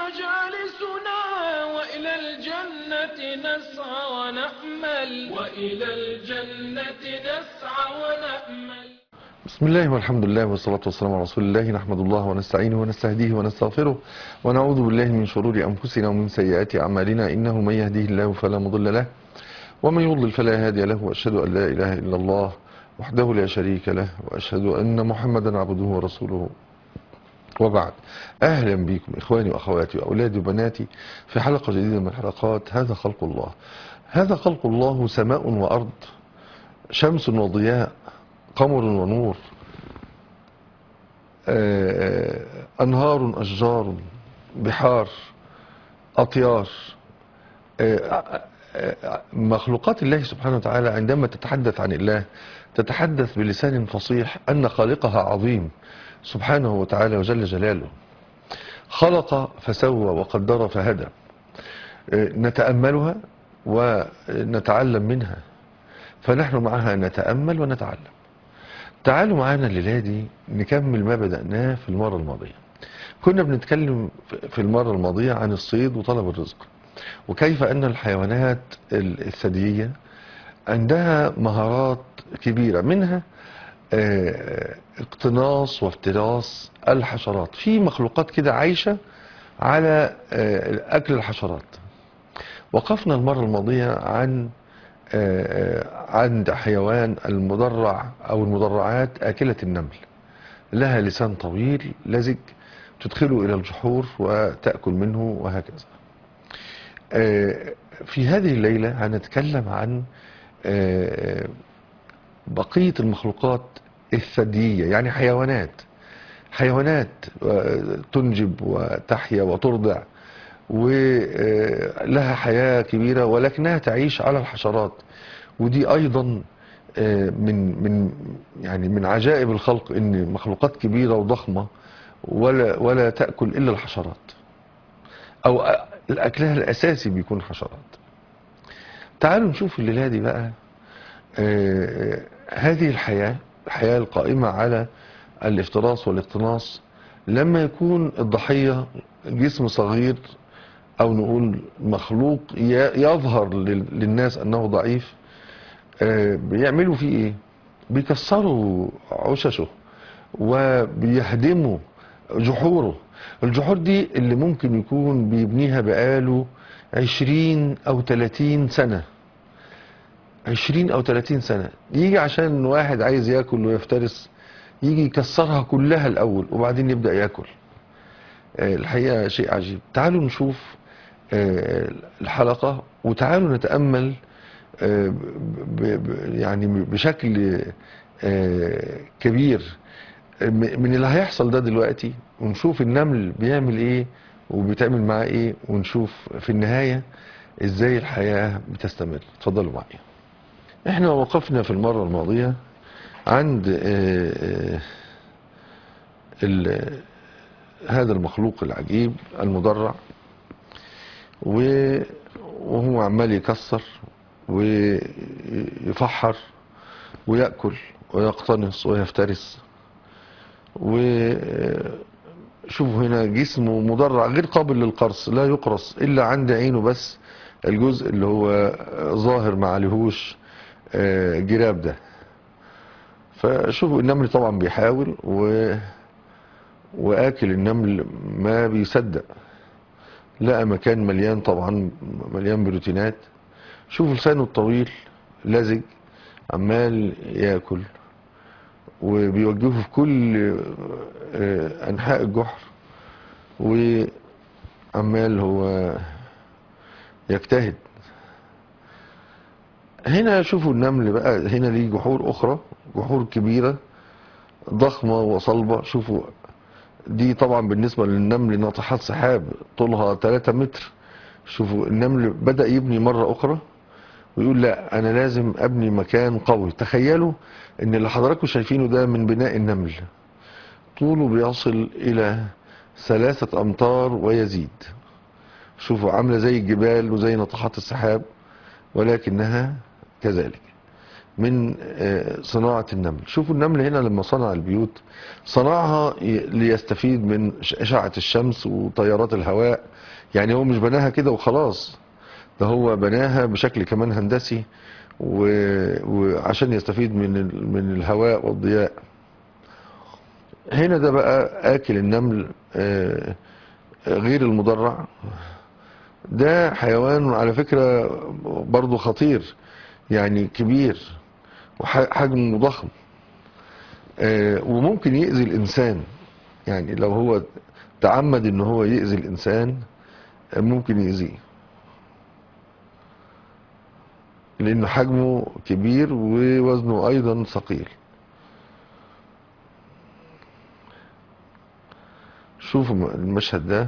مجالسنا وإلى الجنة نسعى ونأمل بسم الله والحمد لله والصلاة والسلام على رسول الله. نحمد الله ونستعينه ونستهديه ونستغفره ونعوذ بالله من شرور أنفسنا ومن سيئات أعمالنا، إنه من يهديه الله فلا مضل له ومن يضلل فلا هادي له، وأشهد أن لا إله إلا الله وحده لا شريك له، وأشهد أن محمدا عبده ورسوله. وبعد، أهلا بكم إخواني وأخواتي وأولادي وبناتي في حلقة جديدة من حلقات هذا خلق الله. هذا خلق الله، سماء وأرض، شمس وضياء، قمر ونور، أنهار أشجار بحار أطيار. مخلوقات الله سبحانه وتعالى عندما تتحدث عن الله تتحدث بلسان فصيح أن خالقها عظيم سبحانه وتعالى وجل جلاله. خلق فسوى وقدر فهدى. نتأملها ونتعلم منها، فنحن معها نتأمل ونتعلم. تعالوا معانا الليلة دي نكمل ما بدأناه في المرة الماضية. كنا بنتكلم في المرة الماضية عن الصيد وطلب الرزق، وكيف أن الحيوانات الثديية عندها مهارات كبيرة، منها اقتناص وافتراس الحشرات. في مخلوقات كده عايشة على أكل الحشرات. وقفنا المرة الماضية عند حيوان المدرع أو المدرعات آكلة النمل، لها لسان طويل لزج تدخله إلى الجحور وتأكل منه وهكذا. في هذه الليلة هنتكلم عن بقية المخلوقات الثديية، يعني حيوانات تنجب وتحيا وترضع ولها حياة كبيرة، ولكنها تعيش على الحشرات. ودي أيضا من عجائب الخلق، إن مخلوقات كبيرة وضخمة ولا تأكل إلا الحشرات، أو الأكلها الأساسي بيكون حشرات. تعالوا نشوف الليلة دي بقى هذه الحياة القائمة على الافتراس والاقتناص، لما يكون الضحية جسم صغير أو نقول مخلوق يظهر للناس أنه ضعيف، بيعملوا فيه إيه؟ بيكسروا عششه وبيهدموا جحوره. الجحور دي اللي ممكن يكون بيبنيها بقاله 20 أو 30 سنة. 20 أو 30 سنة، يجي عشان واحد عايز ياكل ويفترس يجي يكسرها كلها الأول وبعدين يبدأ ياكل. الحقيقة شيء عجيب. تعالوا نشوف الحلقة وتعالوا نتأمل يعني بشكل كبير من اللي هيحصل ده دلوقتي، ونشوف النمل بيعمل ايه وبيتعمل معاه ايه، ونشوف في النهاية ازاي الحياة بتستمر. اتفضلوا معايا. احنا وقفنا في المرة الماضية عند هذا المخلوق العجيب المدرع، وهو عمال يكسر ويفحر ويأكل ويقتنص ويفترس. وشوفوا هنا جسمه مدرع غير قابل للقرص، لا يقرص إلا عند عينه بس، الجزء اللي هو ظاهر ما عليهوش جراب ده. فشوفوا النمل طبعا بيحاول وآكل النمل ما بيصدق، لقى مكان مليان، طبعا مليان بروتينات. شوفوا لسانه الطويل لزج عمال ياكل وبيوجهه في كل أنحاء الجحر، وعمال هو يجتهد. هنا شوفوا النمل بقى، هنا ليه جحور أخرى، جحور كبيرة ضخمة وصلبة. شوفوا دي طبعا بالنسبة للنمل ناطحات سحاب طولها 3 متر. شوفوا النمل بدأ يبني مرة أخرى ويقول لا، أنا لازم أبني مكان قوي. تخيلوا إن اللي حضراتكم شايفينه ده من بناء النمل، طوله بيصل إلى 3 أمتار ويزيد. شوفوا عاملة زي الجبال وزي ناطحات السحاب، ولكنها كذلك من صناعة النمل. شوفوا النمل هنا لما صنع البيوت صنعها ليستفيد من أشعة الشمس وتيارات الهواء. يعني هو مش بناها كده وخلاص، ده هو بناها بشكل كمان هندسي وعشان يستفيد من الهواء والضياء. هنا ده بقى آكل النمل غير المدرع. ده حيوان على فكرة برضو خطير، يعني كبير وحجمه ضخم، وممكن يأذي الإنسان. يعني لو هو تعمد ان هو يأذي الإنسان ممكن يأذيه، لأنه حجمه كبير ووزنه أيضا ثقيل. شوفوا المشهد ده،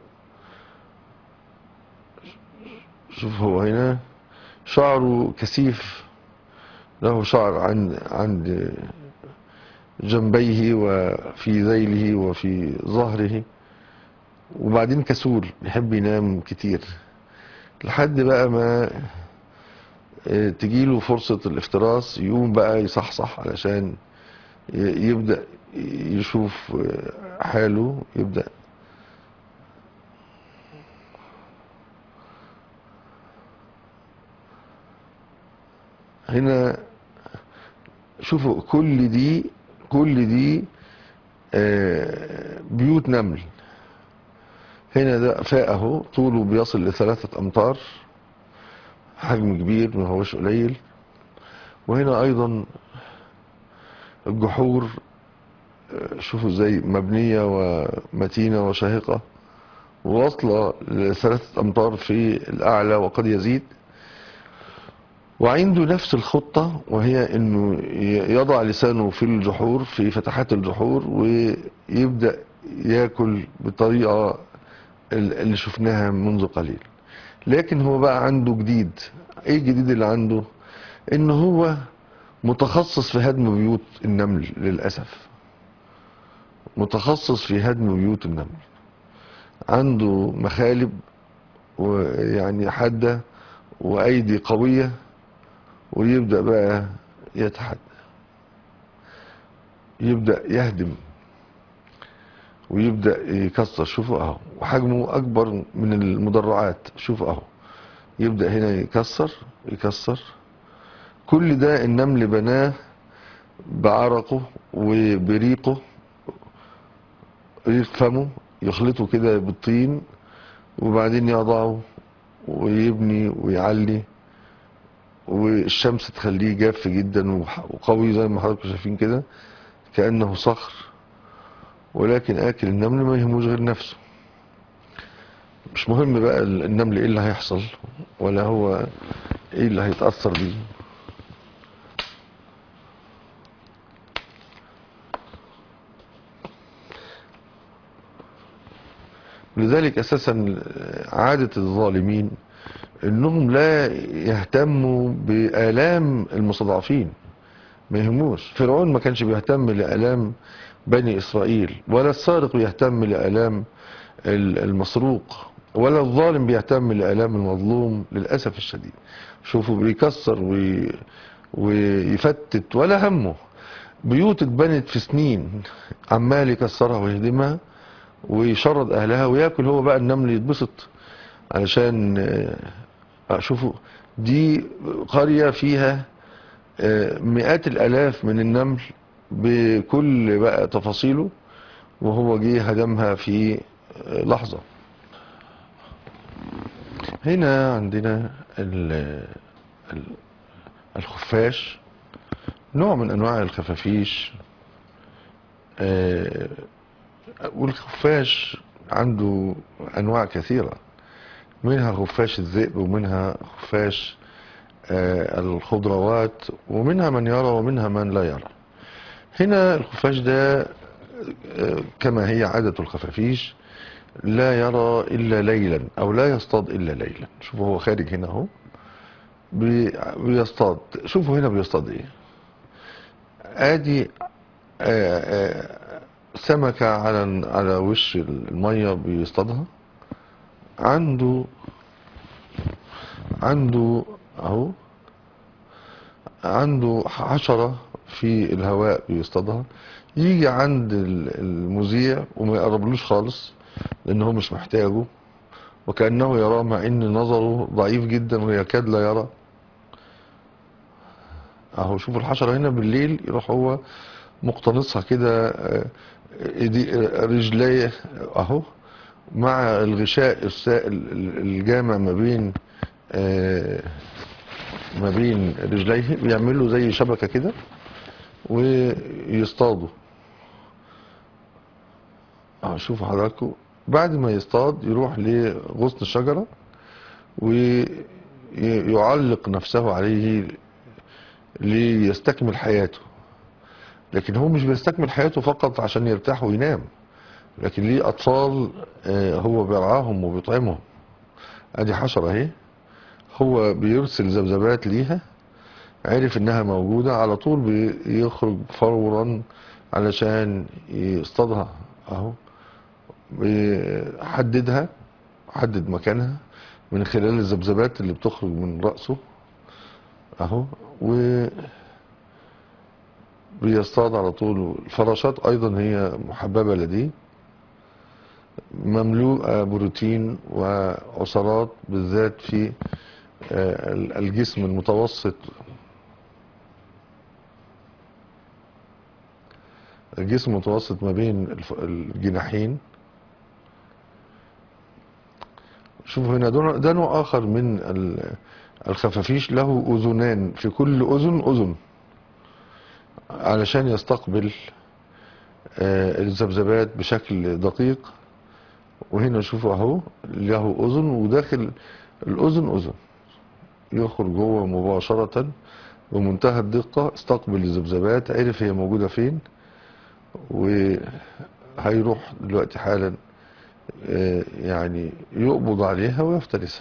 شوف هو هنا شعره كثيف، له شعر عند جنبيه وفي ذيله وفي ظهره، وبعدين كسول يحب ينام كتير لحد بقى ما تجيله فرصة الافتراس، يقوم بقى يصحصح علشان يبدأ يشوف حاله. يبدأ هنا شوفوا كل دي بيوت نمل. هنا ده فاء اهو، طوله بيصل ل3 أمتار، حجم كبير ما هوش قليل. وهنا ايضا الجحور، شوفوا ازاي مبنية ومتينة وشاهقة، وواصلة ل3 أمتار في الأعلى وقد يزيد. وعنده نفس الخطة، وهي انه يضع لسانه في الجحور، في فتحات الجحور، ويبدأ ياكل بالطريقة اللي شفناها منذ قليل. لكن هو بقى عنده جديد. ايه الجديد اللي عنده؟ ان هو متخصص في هدم بيوت النمل. للأسف متخصص في هدم بيوت النمل، عنده مخالب ويعني حادة وأيدي قوية، ويبدأ بقى يتحدى، يبدأ يهدم ويبدأ يكسر. شوفوا اهو، وحجمه أكبر من المدرعات. شوفوا اهو، يبدأ هنا يكسر. كل ده النمل بناه بعرقه وبريقه، ريق فمه يخلطه كده بالطين، وبعدين يضعه ويبني ويعلي، والشمس تخليه جاف جدا وقوي زي ما حضراتكم شايفين كده، كأنه صخر. ولكن آكل النمل ما يهموش غير نفسه. مش مهم بقى النمل ايه اللي هيحصل، ولا هو ايه اللي هيتأثر بيه. لذلك اساسا عادة الظالمين انهم لا يهتموا بآلام المستضعفين، ما يهموش. فرعون ما كانش بيهتم لآلام بني إسرائيل، ولا السارق بيهتم لآلام المسروق، ولا الظالم بيهتم لآلام المظلوم. للأسف الشديد شوفوا بيكسر ويفتت ولا همه. بيوت اتبنت في سنين عمال يكسرها ويهدمها ويشرد أهلها، وياكل هو بقى النمل يتبسط. علشان شوفوا دي قرية فيها مئات الآلاف من النمل بكل بقى تفاصيله، وهو جه هدمها في لحظة. هنا عندنا الخفاش، نوع من أنواع الخفافيش. والخفاش عنده أنواع كثيرة، منها خفاش الذئب، ومنها خفاش الخضروات، ومنها من يرى ومنها من لا يرى. هنا الخفاش ده كما هي عادة الخفافيش لا يرى إلا ليلا، أو لا يصطاد إلا ليلا. شوفوا هو خارج هنا اهو بيصطاد. شوفوا هنا بيصطاد ايه. ادي سمكة على وش المية بيصطادها. عنده اهو عنده حشرة في الهواء بيصطادها، يجي عند المذيع وما يقربلوش خالص لأن هو مش محتاجه، وكأنه يراه مع إن نظره ضعيف جدا ويكاد لا يرى. أهو شوفوا الحشرة هنا بالليل يروح هو مقتنصها كده، رجليه أهو مع الغشاء السائل الجامع ما بين رجليه، بيعمل له زي شبكة كده ويصطادوا. شوفوا حضراتكم بعد ما يصطاد يروح لغصن الشجرة ويعلق نفسه عليه ليستكمل حياته. لكن هو مش بيستكمل حياته فقط عشان يرتاح وينام، لكن ليه أطفال هو بيرعاهم وبيطعمهم. ادي حشرة اهي، هو بيرسل ذبذبات ليها، عرف انها موجودة على طول بيخرج فورا علشان يصطادها. اهو بيحددها، حدد مكانها من خلال الذبذبات اللي بتخرج من رأسه اهو، وبيصطاد على طول. الفراشات ايضا هي محببة لديه، مملوءة بروتين وعصارات بالذات في الجسم المتوسط، الجسم المتوسط ما بين الجناحين. شوفوا هنا ده نوع آخر من الخفافيش، له أذنان، في كل أذن أذن علشان يستقبل الذبذبات بشكل دقيق. وهنا شوفوا اهو له أذن، وداخل الأذن أذن، يخرج جوه مباشرة بمنتهى الدقة، استقبل الذبذبات، عرف هي موجودة فين، وهيروح دلوقتي حالا يعني يقبض عليها ويفترسها.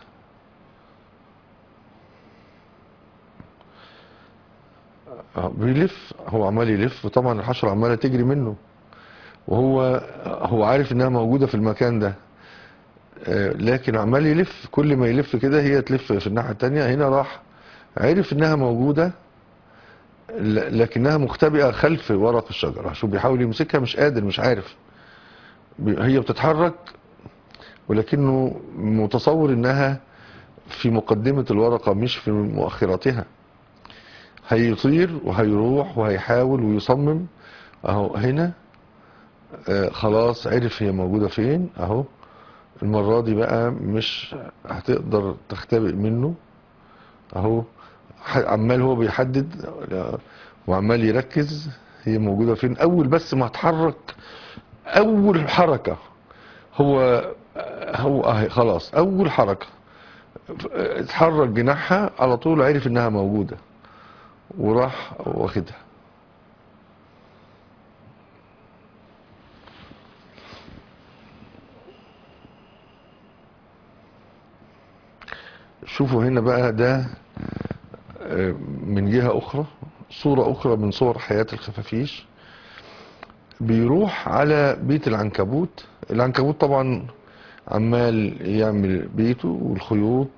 بيلف، هو عمال يلف، وطبعا الحشرة عمالة تجري منه، وهو عارف انها موجودة في المكان ده، لكن عمال يلف، كل ما يلف كده هي تلف في الناحية التانية. هنا راح عرف انها موجودة لكنها مختبئة خلف ورق الشجرة. شو بيحاول يمسكها، مش قادر، مش عارف، هي بتتحرك ولكنه متصور انها في مقدمة الورقة مش في مؤخرتها. هيطير وهيروح وهيحاول ويصمم. اهو هنا خلاص عرف هي موجودة فين اهو. المرة دي بقى مش هتقدر تختبئ منه اهو. عمال هو بيحدد وعمال يركز هي موجودة فين. اول بس ما اتحرك، اول حركة هو اهي خلاص، اول حركة اتحرك جناحها على طول عرف انها موجودة وراح واخدها. شوفوا هنا بقى ده من جهة أخرى، صورة أخرى من صور حياة الخفافيش. بيروح على بيت العنكبوت. العنكبوت طبعا عمال يعمل بيته والخيوط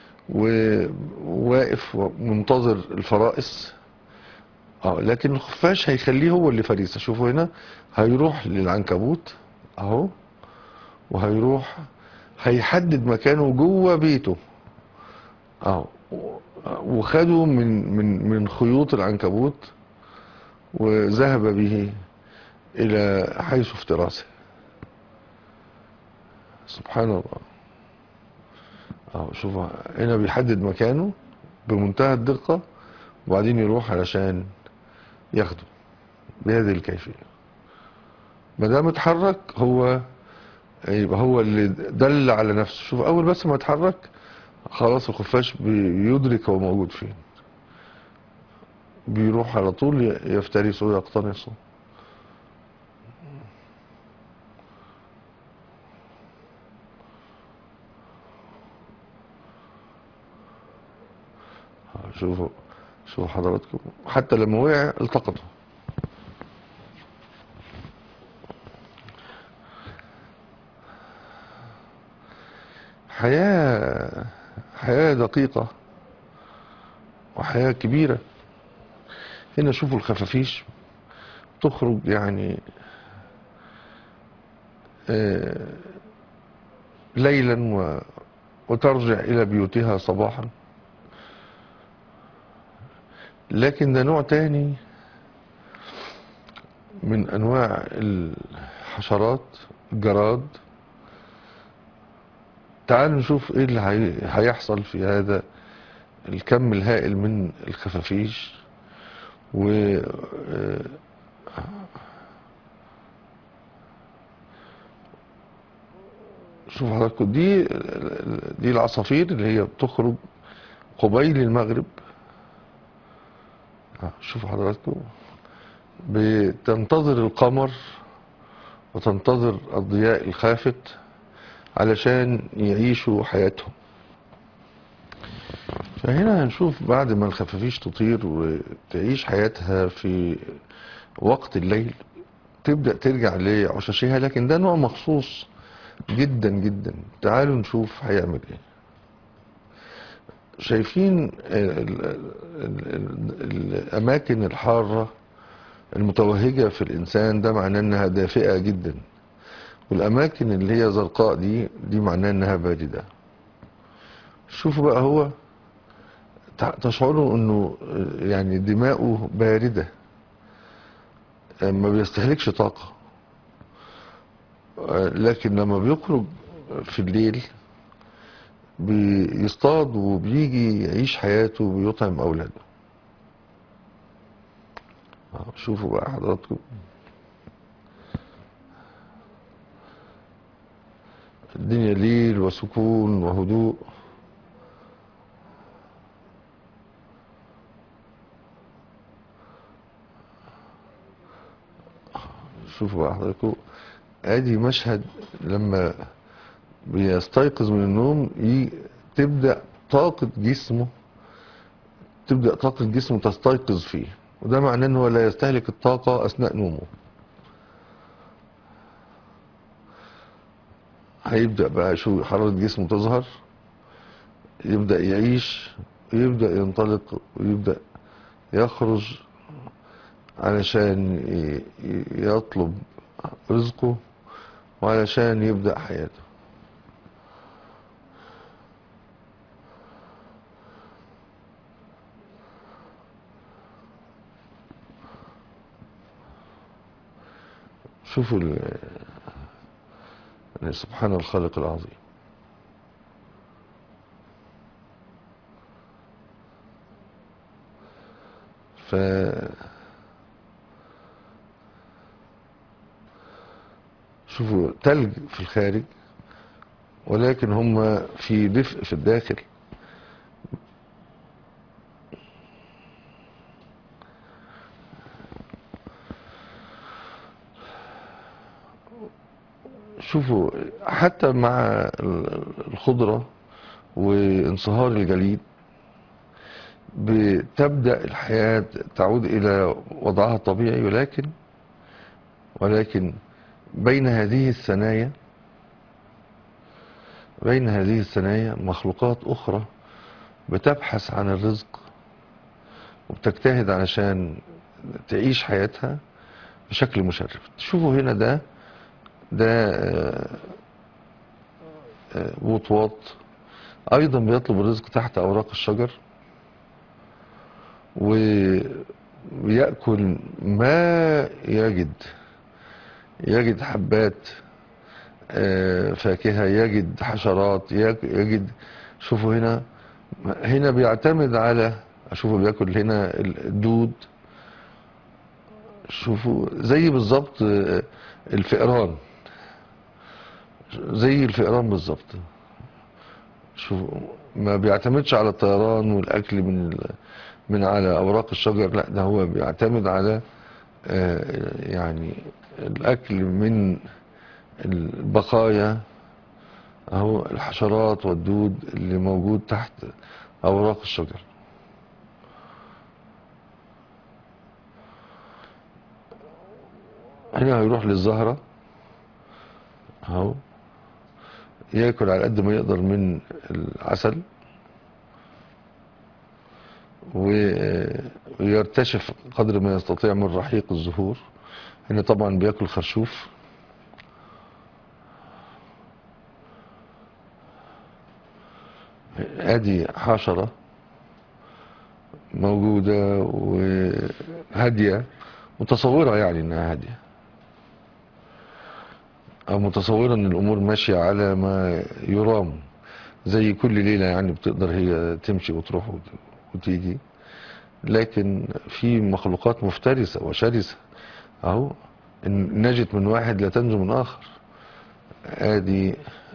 وواقف ومنتظر الفرائس. لكن الخفاش هيخليه هو اللي فريسة. شوفوا هنا هيروح للعنكبوت اهو، وهيروح هيحدد مكانه جوه بيته اهو، وخده من خيوط العنكبوت وذهب به الى حيث افتراسه. سبحان الله. شوفوا هنا بيحدد مكانه بمنتهى الدقة، وبعدين يروح علشان ياخده بهذه الكيفية. ما دام اتحرك هو يبقى هو اللي دل على نفسه. شوف اول بس ما اتحرك خلاص الخفاش بيدرك هو موجود فين، بيروح على طول يفترسه ويقتنصه. شوفوا حضراتكم حتى لما وقع التقطه. حياة دقيقة وحياة كبيرة. هنا شوفوا الخفافيش تخرج يعني ليلا وترجع إلى بيوتها صباحا. لكن ده نوع تاني من أنواع الحشرات، الجراد. تعالوا نشوف ايه اللي هيحصل في هذا الكم الهائل من الخفافيش. و شوف حضراتكم، دي العصافير اللي هي بتخرج قبيل المغرب. شوفوا حضراتكم بتنتظر القمر وتنتظر الضياء الخافت علشان يعيشوا حياتهم. فهنا هنشوف بعد ما الخفافيش تطير وتعيش حياتها في وقت الليل تبدأ ترجع لعشاشها، لكن ده نوع مخصوص جدا جدا. تعالوا نشوف هيعمل ايه. شايفين الأماكن الحارة المتوهجة في الإنسان، ده معناه إنها دافئة جدا. والأماكن اللي هي زرقاء دي معناه إنها باردة. شوفوا بقى، هو تشعروا إنه يعني دماؤه باردة، ما بيستهلكش طاقة. لكن لما بيخرج في الليل بيصطاد وبيجي يعيش حياته وبيطعم أولاده. شوفوا بقى حضراتكم، الدنيا ليل وسكون وهدوء. شوفوا بقى حضراتكم، ادي مشهد لما بيستيقظ من النوم تبدأ طاقة جسمه تستيقظ فيه، وده معناه ان هو لا يستهلك الطاقة اثناء نومه. هيبدأ بقى شو حرارة جسمه تظهر، يبدأ يعيش ويبدأ ينطلق ويبدأ يخرج علشان يطلب رزقه وعلشان يبدأ حياته. شوفوا سبحان الخالق العظيم. ف شوفوا تلج في الخارج، ولكن هم في دفء في الداخل. شوفوا حتى مع الخضرة وانصهار الجليد بتبدأ الحياة تعود إلى وضعها الطبيعي، ولكن بين هذه الثنايا مخلوقات أخرى بتبحث عن الرزق وبتجتهد علشان تعيش حياتها بشكل مشرف. شوفوا هنا ده وطواط أيضا بيطلب الرزق تحت أوراق الشجر، ويأكل ما يجد حبات فاكهة، يجد حشرات، يجد. شوفوا هنا بيعتمد على، شوفوا بياكل هنا الدود. شوفوا زي بالظبط الفئران، زي الفئران بالظبط. شوفوا ما بيعتمدش على الطيران والأكل من على أوراق الشجر، لا ده هو بيعتمد على يعني الأكل من البقايا، أهو الحشرات والدود اللي موجود تحت أوراق الشجر. هنا هيروح للزهرة أهو، ياكل على قد ما يقدر من العسل، ويرتشف قدر ما يستطيع من رحيق الزهور. هنا طبعا بياكل خرشوف. ادي حشرة موجودة وهادية، متصورة يعني انها هادية، او متصورة ان الامور ماشية على ما يرام، زي كل ليلة يعني بتقدر هي تمشي وتروح وتيجي. لكن في مخلوقات مفترسة وشرسة اهو، إن نجت من واحد لا تنجو من اخر. ادي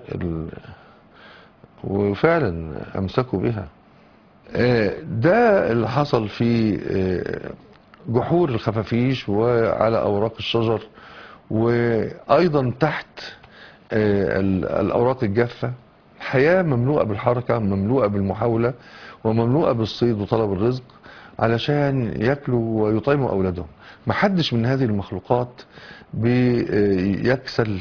وفعلا امسكوا بها. ده اللي حصل في جحور الخفافيش وعلى اوراق الشجر، وايضا تحت الاوراق الجافة. حياة مملوءة بالحركة، مملوءة بالمحاولة، ومملوءة بالصيد وطلب الرزق علشان ياكلوا ويطعموا اولادهم. محدش من هذه المخلوقات بيكسل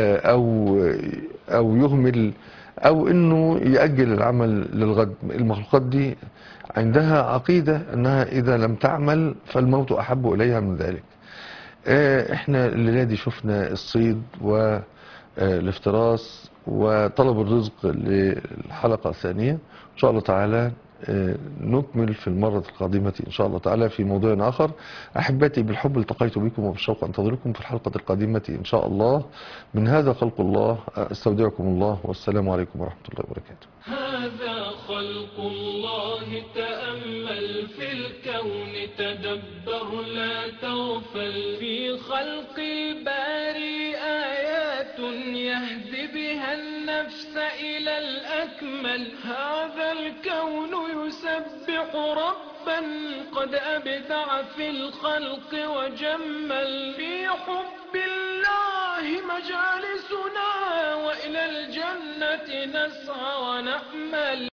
او يهمل او انه يأجل العمل للغد. المخلوقات دي عندها عقيدة انها اذا لم تعمل فالموت احب اليها من ذلك. احنا الليلة دي شفنا الصيد والافتراس وطلب الرزق للحلقة الثانية. ان شاء الله تعالى نكمل في المرة القادمة إن شاء الله تعالى في موضوع آخر. أحبتي بالحب التقيت بكم، وبالشوق أنتظركم في الحلقة القادمة إن شاء الله. من هذا خلق الله، أستودعكم الله، والسلام عليكم ورحمة الله وبركاته. هذا خلق الله، تأمل في الكون، تدبر لا تغفل. في خلق الباري آيات يهدي بها النفس إلى الأكمل. هذا الكون يسبح ربا قد أبدع في الخلق وجمل. في حب الله مجالسنا، وإلى الجنة نسعى ونأمل.